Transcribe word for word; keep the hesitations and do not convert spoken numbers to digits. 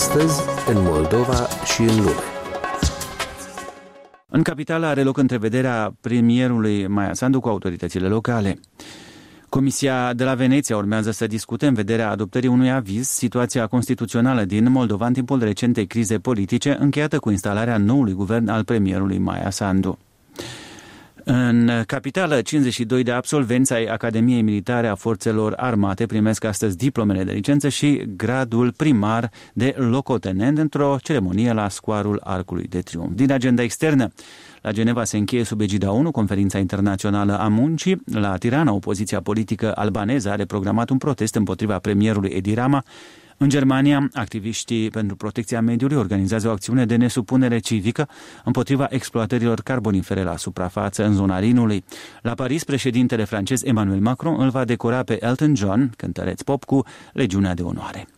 Astăzi, în Moldova și în lume. În capitală are loc întrevederea premierului Maia Sandu cu autoritățile locale. Comisia de la Veneția urmează să discute în vederea adoptării unui aviz situația constituțională din Moldova în timpul recentei crize politice, încheiată cu instalarea noului guvern al premierului Maia Sandu. În capitală, cincizeci și doi de absolvenți ai Academiei Militare a Forțelor Armate primesc astăzi diplomele de licență și gradul primar de locotenent într-o ceremonie la scoarul Arcului de Triumf. Din agenda externă, la Geneva se încheie sub egida ONU Conferința Internațională a Muncii. La Tirana, opoziția politică albaneză are programat un protest împotriva premierului Edi Rama. În Germania, activiștii pentru protecția mediului organizează o acțiune de nesupunere civică împotriva exploatărilor carbonifere la suprafață în zona Rinului. La Paris, președintele francez Emmanuel Macron îl va decora pe Elton John, cântăreț pop, cu Legiunea de Onoare.